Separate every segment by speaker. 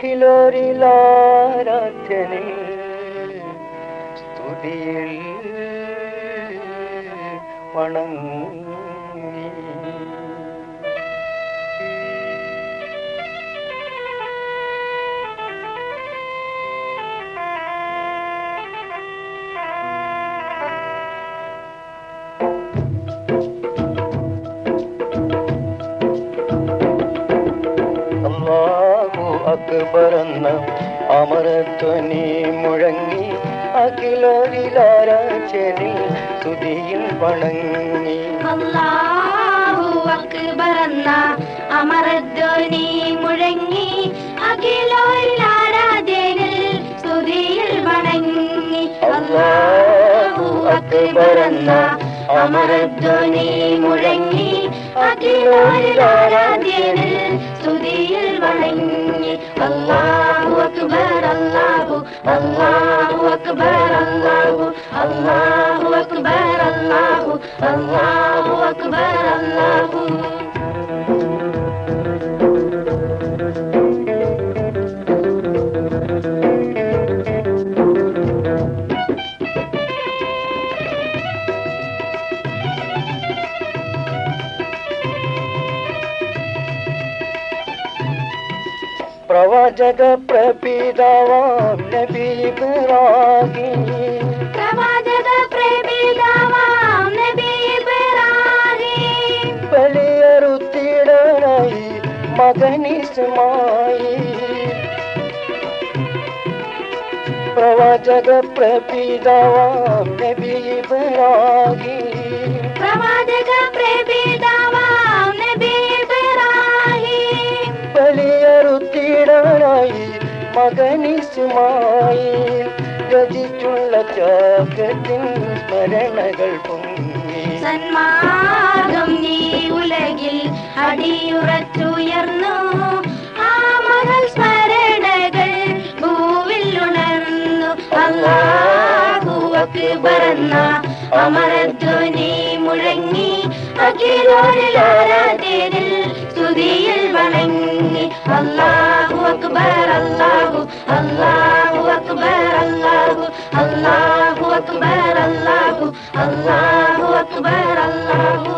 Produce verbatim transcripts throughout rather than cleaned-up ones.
Speaker 1: അഖിലോരിലാരാധ്യനിൽ സ്തുതിയിൽ വണങ്ങി. അല്ലാഹു അക്ബർ എന്ന അമരധ്വനി മുഴങ്ങി അഖിലോരിലാരാധ്യനിൽ സ്തുതിയിൽ വണങ്ങി.
Speaker 2: അല്ലാഹു അക്ബർ എന്ന അമരധ്വനി മുഴങ്ങി അഖിലോരിലാരാധ്യനിൽ സ്തുതിയിൽ വണങ്ങി. അല്ലാഹു അക്ബർ എന്ന അമരധ്വനി മുഴങ്ങി അഖിലോരിലാരാധ്യനിൽ സ്തുതിയിൽ വണങ്ങി. അല്ലാഹു അക്ബർ അല്ലാഹു അല്ലാഹു അക്ബർ അല്ലാഹു അല്ലാഹു അക്ബർ അല്ലാഹു അല്ലാഹു അക്ബർ അല്ലാഹു.
Speaker 1: പ്രവാചക പ്രപിതാവാം നബി ഇബ്രാഹിം
Speaker 2: പ്രവാചക പ്രപിതാവാം നബി ഇബ്രാഹിം
Speaker 1: ബലിയറുത്തിടാനായി മകൻ ഇസ്മായിൽ. പ്രവാചക പ്രപിതാവാം നബി ഇബ്രാഹിം
Speaker 2: പ്രവാചക പ്രപിതാവാം നബി ഇബ്രാഹിം
Speaker 1: ബലിയറുത്തിടാനായി മകൻ ഇസ്മായിൽ. രചിച്ചുള്ള ത്യാഗത്തിൻ സ്മരണകൾ പൊങ്ങി.
Speaker 2: സന്മാർഗം നീ ഉലകിൽ അടിയുറച്ചുയർന്നു. ആ മകൾ സ്മരണകൾ ഭൂവിൽ ഉണർന്നു. അല്ലാഹു അക്ബർ എന്ന അമരധ്വനി മുഴങ്ങി അഖിലോരിലാരാധ്യനിൽ സ്തുതിയിൽ വണങ്ങി. അല്ലാഹു അക്ബർ അല്ലാഹു അല്ലാഹു അക്ബർ അല്ലാഹു അല്ലാഹു അക്ബർ അല്ലാഹു അല്ലാഹു അക്ബർ അല്ലാഹു.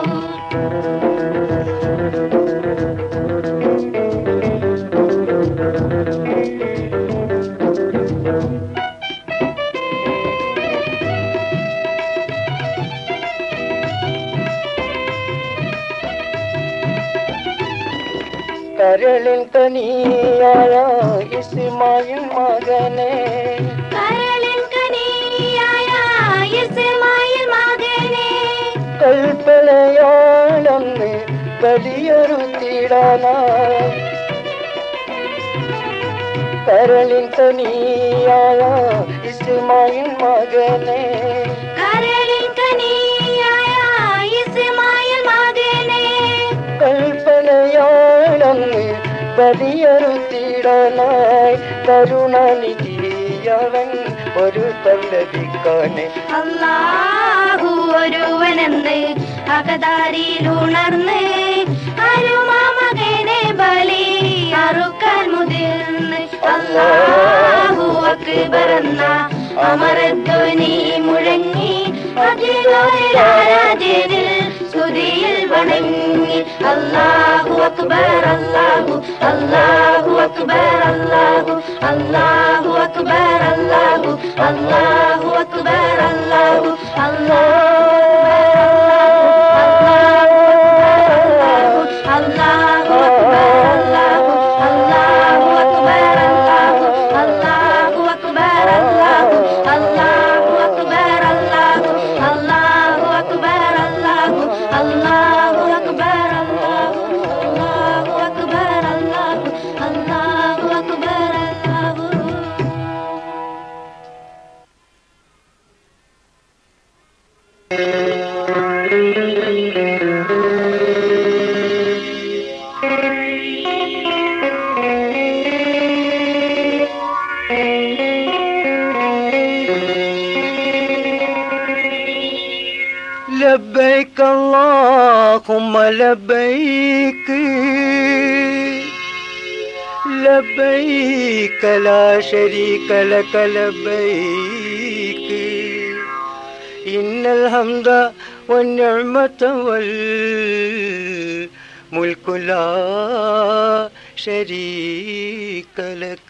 Speaker 1: കരളിൻ കനിയായ ഇസ്മായിൽ മകനെ
Speaker 2: കരളിൻ കനിയായ ഇസ്മായിൽ മകനെ
Speaker 1: കൽപ്പനയാണെന്ന് ബലിയറുത്തിടാനായി. കരളിൻ കനിയായ ഇസ്മായിൽ മകനെ
Speaker 2: കരളിൻ കനിയായ ഇസ്മായിൽ മകനെ
Speaker 1: കൽപ്പനയാണെന്ന് ബലിയറുത്തിടാനായി. കരുണനിധിയവൻ ഒരു തല്ലതിക്കാനെ.
Speaker 2: അല്ലാഹു ഒരുവനെന്ന് അകതാരിൽ ഉണർന്ന് അരുമാമകനെ ബലി അറുക്കാൻ മുതിർന്ന്. അല്ലാഹു അക്ബർ എന്ന അമരധ്വനി മുഴങ്ങി അഖിലോരിലാരാധ്യനിൽ സ്തുതിയിൽ വണങ്ങി. അല്ലാഹു അക്ബർ അല്ലാഹു അല്ലാഹു അക്ബർ അല്ലാഹു അല്ലാഹു അക്ബർ അല്ലാഹു അല്ലാഹു അക്ബർ അല്ലാഹു അല്ലാഹു അല്ലാഹു അക്ബർ അല്ലാഹു അല്ലാഹു അക്ബർ അല്ലാഹു അല്ലാഹു അക്ബർ അല്ലാഹു അല്ലാഹു അക്ബർ അല്ലാഹു അല്ലാഹു അക്ബർ അല്ലാഹു അല്ലാഹു അക്ബർ അല്ലാഹു അല്ലാഹു അക്ബർ അല്ലാഹു.
Speaker 1: ലബ്ബൈക അല്ലാഹുമ്മ ലബ്ബൈക لبيك لا شريك لك لبيك إن الحمد والنعمة والملك لا شريك لك.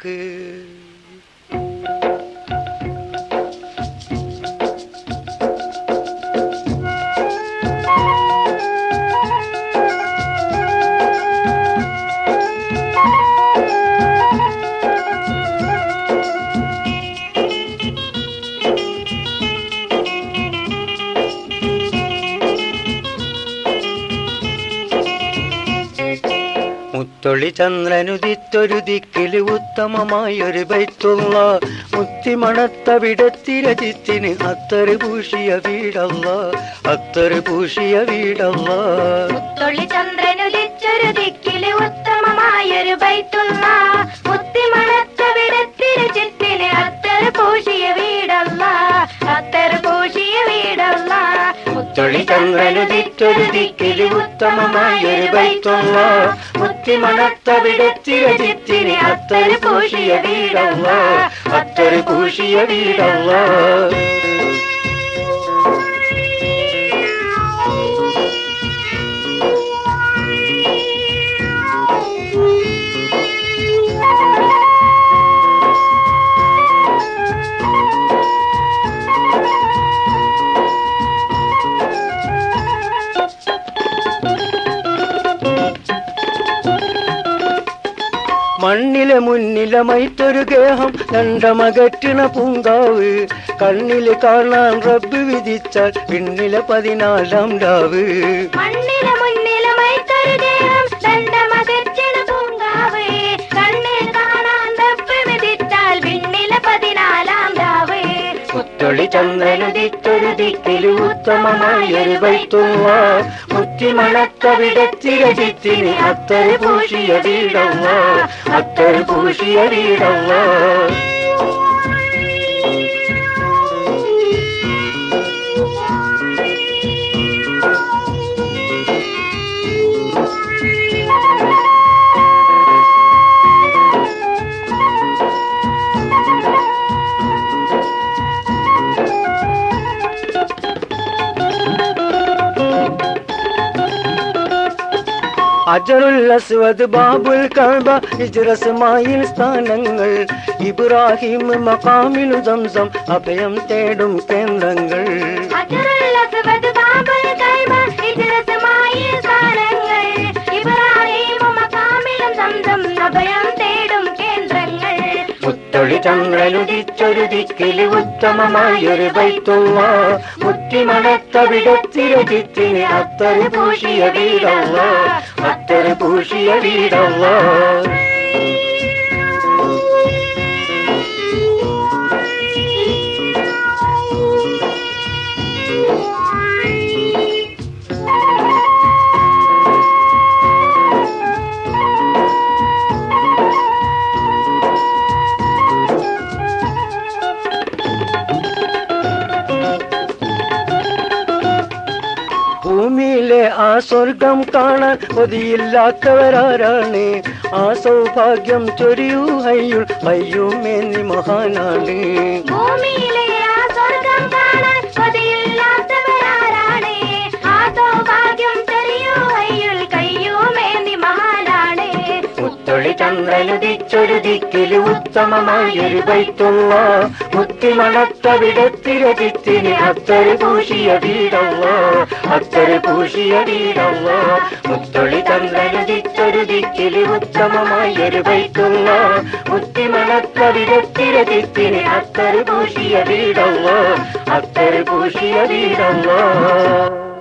Speaker 1: മുത്തൊളി ചന്ദ്രനുദിത്തൊരു ദിക്കില് ഉത്തമമായൊരു ബൈത്തുള്ള മുത്തിമണത്തവിടത്തി രചിത്തിന് അത്തറ് പൂശിയ വീടല്ല അത്തറ് പൂശിയ വീടല്ല.
Speaker 2: മുത്തൊളി ചന്ദ്രനുദിച്ചൊരു ദിക്കില് ഉത്തമമായൊരു ബൈത്തുള്ള മുത്തിമണത്തവിടത്തി രചിത്തിന് അത്തറ് പൂശിയ വീടല്ല അത്തറ് പൂശിയ വീടല്ല.
Speaker 1: മുത്തൊളി ചന്ദ്രനുദിത്തൊരു ദിക്കില് ഉത്തമമായൊരു ബൈത്തുള്ള മുത്തിമണത്തവിടത്തി രചിത്തിന് അത്തറ് പൂശിയ വീടല്ല അത്തറ് പൂശിയ വീടല്ല. മണ്ണിലെ മുന്നിലെ മൈത്തൊരു ഗേഹം രണ്ടമകറ്റിണ പൂങ്കാവ് കണ്ണില് കാണാൻ റബ്ബ് വിധിച്ചാൽ പിന്നിലെ പതിനാലാം രാവ്.
Speaker 2: മണ്ണിലെ മുന്നിലെ മൈത്തൊരു ഗേഹം രണ്ടമകറ്റിണ പൂങ്കാവ് കണ്ണിൽ കാണാൻ റബ്ബ് വിധിച്ചാൽ പിന്നിലെ പതിനാലാം രാവ്.
Speaker 1: മുത്തൊളി ചന്ദ്രനുദിത്തൊരു ദിക്കില് ഉത്തമമായൊരു ബൈത്തുള്ള മുത്തിമണത്തവിടത്തി രചിത്തിന് അത്തറ് പൂശിയ വീടല്ല അത്തറ് പൂശിയ വീടല്ല. അജറുൽ അസ്വദ് ബാബുൽ കഅബ ഇജ്റസ്മായിൽ സ്ഥാനങ്ങൾ ഇബ്രാഹിം മഖാമിൽ സംസം അഭയം തേടും കേന്ദ്രങ്ങൾ.
Speaker 2: അജറുൽ അസ്വദ് ബാബുൽ കഅബ ഇജ്റസ്മായിൽ സ്ഥാനങ്ങൾ ഇബ്രാഹിം മഖാമിൽ സംസം അഭയം തേടും കേന്ദ്രങ്ങൾ.
Speaker 1: മുത്തൊളി ചന്ദ്രനുദിച്ചൊരു ദിക്കില് ഉത്തമമായൊരു ബൈത്തുള്ള മുത്തിമണത്തവിടത്തി രചിത്തിന് അത്തറ് പൂശിയ വീടല്ല അത്തറ് പൂശിയ വീടല്ല. ഭൂമിയിലെ ആ സ്വർഗം കാണാൻ കൊതിയില്ലാത്തവരാരാണ് ആ സൗഭാഗ്യം ചൊരിയൂ ഹയ്യുൽ ഖയ്യൂമേന്നി മഹാനാണ്.
Speaker 2: ഭൂമിയിലെ ആ സ്വർഗം കാണാൻ കൊതിയില്ലാത്തവരാരാണ് ആ സൗഭാഗ്യം ചൊരിയൂ ഹയ്യുൽ ഖയ്യൂമേന്നി മഹാനാണ്.
Speaker 1: മുത്തൊളി ചന്ദ്രനുദിച്ചൊരു ദിക്കില് ഉത്തമമായൊരു ബൈത്തുള്ള മുത്തിമണത്തവിടത്തി രചിത്തിന് അത്തറ് പൂശിയ വീടല്ല അത്തറ് പൂശിയ വീടല്ല. മുത്തൊളി ചന്ദ്രനുദിച്ചൊരു ദിക്കില് ഉത്തമമായൊരു ബൈത്തുള്ള മുത്തിമണത്തവിടത്തി രചിത്തിന് അത്തറ് പൂശിയ വീടല്ല അത്തറ് പൂശിയ വീടല്ല.